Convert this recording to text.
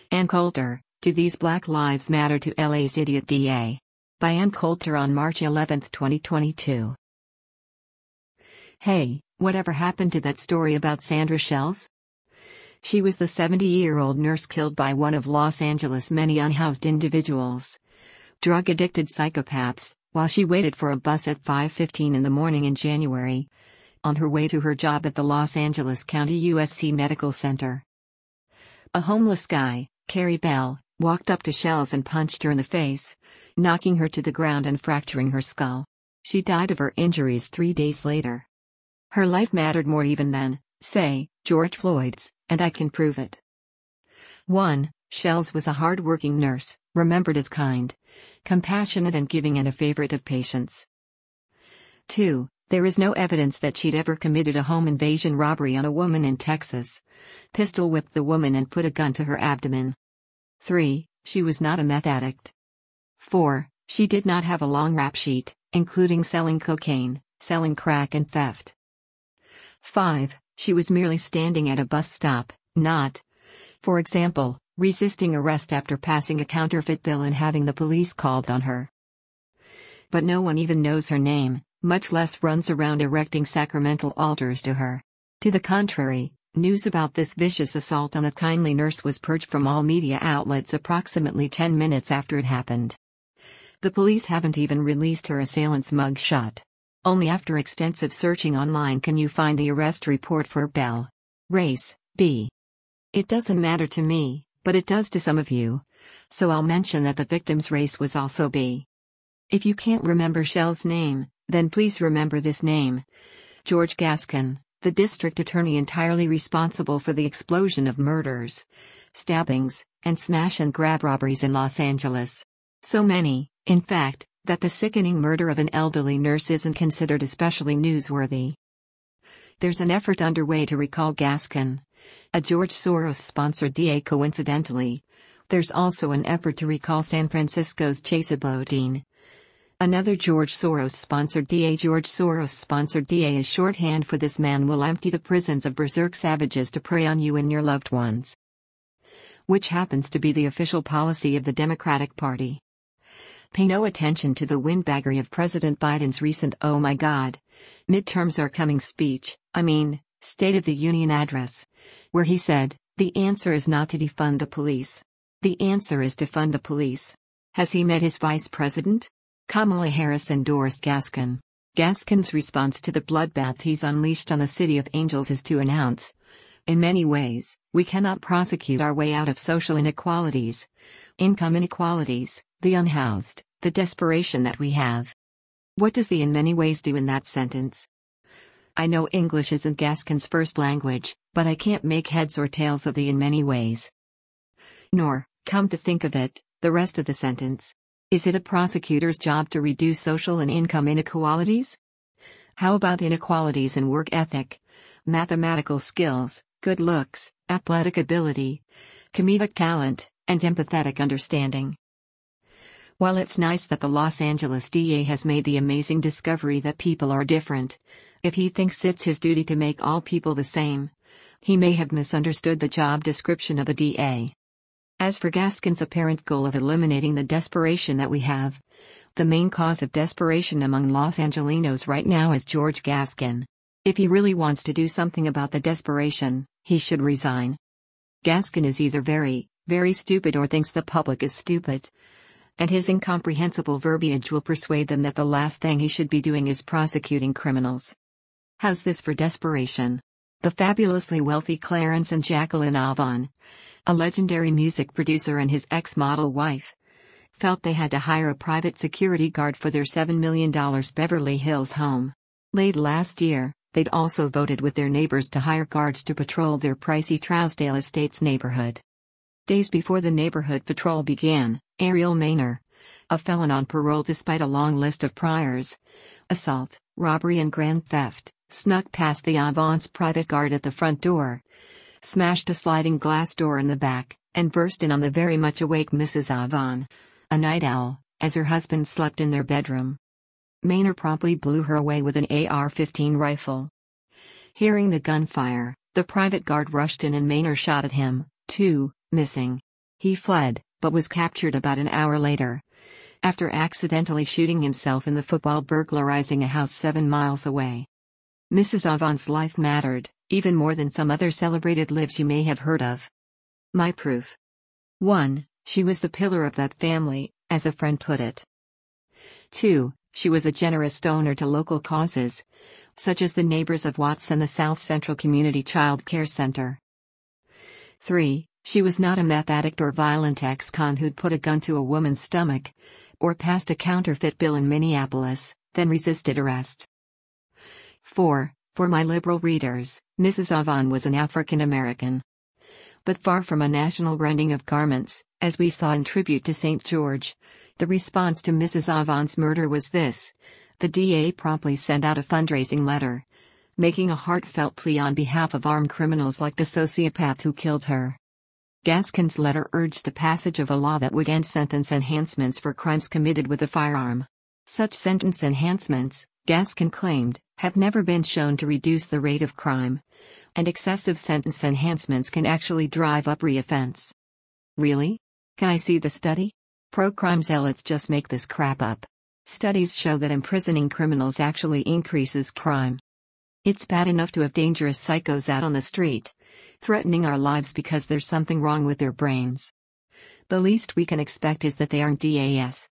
Ann Coulter, Do These Black Lives Matter to LA's Idiot DA? By Ann Coulter on March 11, 2022. Hey, whatever happened to that story about Sandra Shells? She was the 70-year-old nurse killed by one of Los Angeles' many unhoused individuals, drug-addicted psychopaths, while she waited for a bus at 5:15 in the morning in January, on her way to her job at the Los Angeles County USC Medical Center. A homeless guy, Carrie Bell, walked up to Shells and punched her in the face, knocking her to the ground and fracturing her skull. She died of her injuries 3 days later. Her life mattered more even than, say, George Floyd's, and I can prove it. 1. Shells was a hard-working nurse, remembered as kind, compassionate and giving and a favorite of patients. 2. There is no evidence that she'd ever committed a home invasion robbery on a woman in Texas, pistol-whipped the woman and put a gun to her abdomen. 3. She was not a meth addict. 4. She did not have a long rap sheet, including selling cocaine, selling crack and theft. 5. She was merely standing at a bus stop, not, for example, resisting arrest after passing a counterfeit bill and having the police called on her. But no one even knows her name, much less runs around erecting sacramental altars to her. To the contrary, news about this vicious assault on a kindly nurse was purged from all media outlets approximately 10 minutes after it happened. The police haven't even released her assailant's mug shot. Only after extensive searching online can you find the arrest report for Bell. Race, B. It doesn't matter to me, but it does to some of you, so I'll mention that the victim's race was also B. If you can't remember Shells' name, then please remember this name. George Gascon, the district attorney entirely responsible for the explosion of murders, stabbings, and smash-and-grab robberies in Los Angeles. So many, in fact, that the sickening murder of an elderly nurse isn't considered especially newsworthy. There's an effort underway to recall Gascon, a George Soros-sponsored DA. Coincidentally, there's also an effort to recall San Francisco's Chesa Boudin, another George Soros-sponsored DA. George Soros-sponsored DA is shorthand for this man will empty the prisons of berserk savages to prey on you and your loved ones. Which happens to be the official policy of the Democratic Party. Pay no attention to the windbaggery of President Biden's recent "oh my God, midterms are coming" speech, State of the Union address, where he said, the answer is not to defund the police. The answer is to fund the police. Has he met his vice president? Kamala Harris endorsed Gascon. Gascon's response to the bloodbath he's unleashed on the City of Angels is to announce, in many ways, we cannot prosecute our way out of social inequalities, income inequalities, the unhoused, the desperation that we have. What does the "in many ways" do in that sentence? I know English isn't Gascon's first language, but I can't make heads or tails of the "in many ways." Nor, come to think of it, the rest of the sentence. Is it a prosecutor's job to reduce social and income inequalities? How about inequalities in work ethic, mathematical skills, good looks, athletic ability, comedic talent, and empathetic understanding? While it's nice that the Los Angeles DA has made the amazing discovery that people are different, if he thinks it's his duty to make all people the same, he may have misunderstood the job description of a DA. As for Gascon's apparent goal of eliminating the desperation that we have, the main cause of desperation among Los Angelinos right now is George Gascon. If he really wants to do something about the desperation, he should resign. Gascon is either very, very stupid or thinks the public is stupid, and his incomprehensible verbiage will persuade them that the last thing he should be doing is prosecuting criminals. How's this for desperation? The fabulously wealthy Clarence and Jacqueline Avon, a legendary music producer and his ex-model wife, felt they had to hire a private security guard for their $7 million Beverly Hills home. Late last year, they'd also voted with their neighbors to hire guards to patrol their pricey Trousdale Estates neighborhood. Days before the neighborhood patrol began, Ariel Maynor, a felon on parole despite a long list of priors, assault, robbery and grand theft, snuck past the Avon's private guard at the front door, smashed a sliding glass door in the back, and burst in on the very much awake Mrs. Avon, a night owl, as her husband slept in their bedroom. Maynor promptly blew her away with an AR-15 rifle. Hearing the gunfire, the private guard rushed in and Maynor shot at him, too, missing. He fled, but was captured about an hour later, after accidentally shooting himself in the foot while burglarizing a house 7 miles away. Mrs. Avon's life mattered, even more than some other celebrated lives you may have heard of. My proof. 1. She was the pillar of that family, as a friend put it. 2. She was a generous donor to local causes, such as the Neighbors of Watts and the South Central Community Child Care Center. 3. She was not a meth addict or violent ex-con who'd put a gun to a woman's stomach, or passed a counterfeit bill in Minneapolis, then resisted arrest. 4. For my liberal readers, Mrs. Avon was an African American. But far from a national rending of garments, as we saw in Tribute to St. George, the response to Mrs. Avon's murder was this: the DA promptly sent out a fundraising letter, making a heartfelt plea on behalf of armed criminals like the sociopath who killed her. Gaskin's letter urged the passage of a law that would end sentence enhancements for crimes committed with a firearm. Such sentence enhancements, Gaskin claimed, have never been shown to reduce the rate of crime, and excessive sentence enhancements can actually drive up reoffense. Really? Can I see the study? Pro-crime zealots just make this crap up. Studies show that imprisoning criminals actually increases crime. It's bad enough to have dangerous psychos out on the street, threatening our lives because there's something wrong with their brains. The least we can expect is that they aren't DAS.